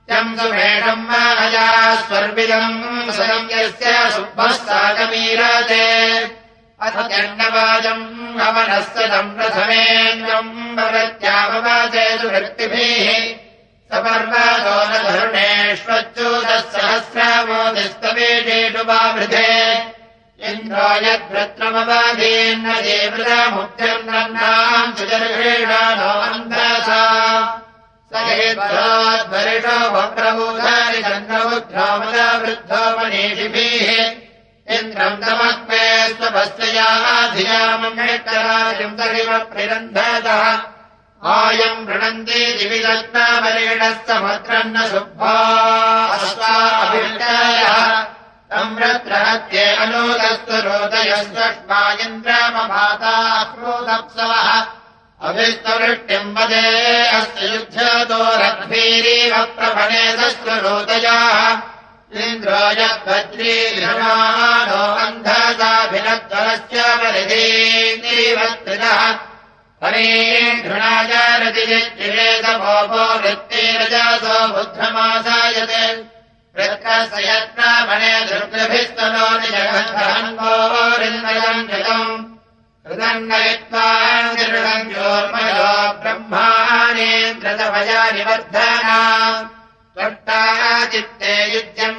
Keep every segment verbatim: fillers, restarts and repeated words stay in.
यम् सुमेषम् माया स्वर्विदम् सदम् यस्य सुभस्ताकमीरते अथ चण्डवाजम् अवनस्तदम् प्रथमेन्द्रम् भवत्याववाचे सुभक्तिभिः सपर्वतो न धरुणेष्वच्युतः सहस्रामोदिस्तवेषेषु वावृधे इन्द्रो यद्भ्रत्रमवाधीन्न देवृतमुख्यम् नन्नाम् सुजर्षेणानो अन्धसा स हेद्भ्रोद्भरिषो वप्रबूधारि चन्द्रमुद्रो मदावृद्धो मनीषिभिः इन्द्रम् तमग्ने स्वपश्चयाधियामम् नेत्तराजिम् तरिव प्रिरन्धतः आयम् वृणन्ति दिविदत्नावरेणः समुद्रम् न शुभ्वा अश्वाभिष्टायः तम्रत्रहत्ये अनूदस्तु रोदयस्वष्मा इन्द्रममाता क्रोधप्सवः अभिस्तवृष्टिम् वदे अस्य युध्यतो रग्भीरीव प्रभणेदस्तु रोदयाः इन्द्रो यद्भद्रीगृहाणो अन्धसाभिनद्वरस्य परिधीनिवत्रिदः हरीघृणाय रतिजित्तिवेदमोपो वृत्तिरजासो बुद्धमासायते वृत्तस्य यत्नामणे दुर्गभिस्तनो निजगन्धहन्वोरिन्दयम् जगम् हृदन्नयित्वा निर्णम् योर्मयो ब्रह्माणेन्द्रतमया निवर्धना त्वट्टा चित्ते युज्यम्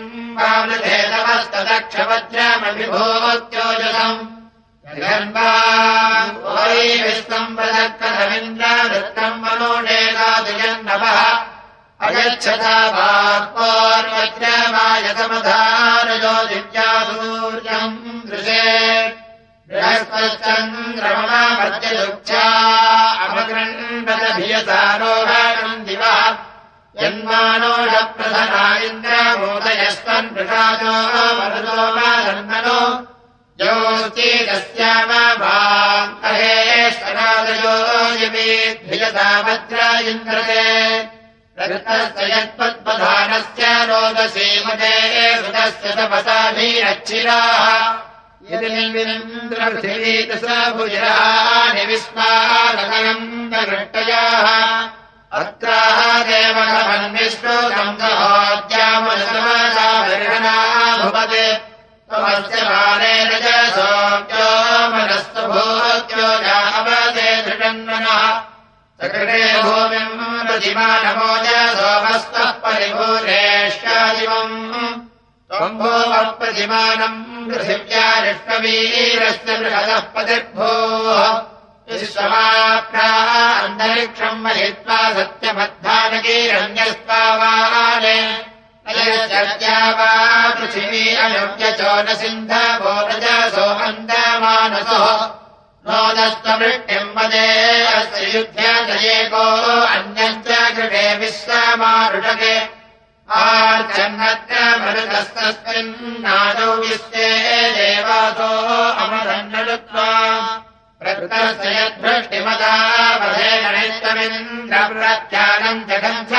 वामधेतवस्तदक्षवज्रमभिभूत्योजसम् जगन्वाम् विश्वम् प्रदक्करमिन्द्रवृत्तम् मनोषेदादुजन्नवः अयच्छता वाक्पोर्वज्रमायतमधारजो दिव्यासूर्यम् दृशे बृहस्पश्चन्द्रमणामर्त्ययुक्षा अमगृण्वदभियतारोहणम् दिवः यन्मानोषप्रधना इन्द्रमोदयस्वन् प्रसादो मरुतो मादन्मनो योऽस्तीदस्यामवाङ्कहेश्वरादयो यमेद्भियता वज्र इन्द्रते प्रकृतस्य यत्पद्मधानस्य रोदसीमते सुतस्य तपसाभिरच्छिराः यदिन्द्रपृथिवीतसभुजराणि विस्मारकम् नगृष्टयाः अत्राह देवगमन्विष्णुकम् सहोद्यामनसमदाभिर्हणा भुवते त्वमस्य माने रजसोऽप्यो मनस्तु भूत्यो यावते धृषन्मनः सकृते भूमिम् प्रतिमानमोजसोमस्तः परिभूरेष्यादिवम् त्वम् भूमः प्रतिमानम् पृथिव्यारिष्टवीरस्य बृहदः पतिर्भूः विश्वमाप्राः अन्तरिक्षम् महित्वा सत्यमध्वानकीरण्यस्तावाने अयश्चर्या वा पृथिवी अयव्यचो न सिन्धवो रजसो अन्दमानसो नोदस्त्ववृष्टिम् वदे अस्य युध्यजयेको अन्यम् च कृते विश्वमारुषके आर्चन्नत्र मरुतस्तस्मिन्नादौ विश्वे देवासो अमरन्नलुत्वा प्रकृतस्य यद्भृष्टिमता वधे गणित्वमिन्द्रप्रत्यानम् जगन्थ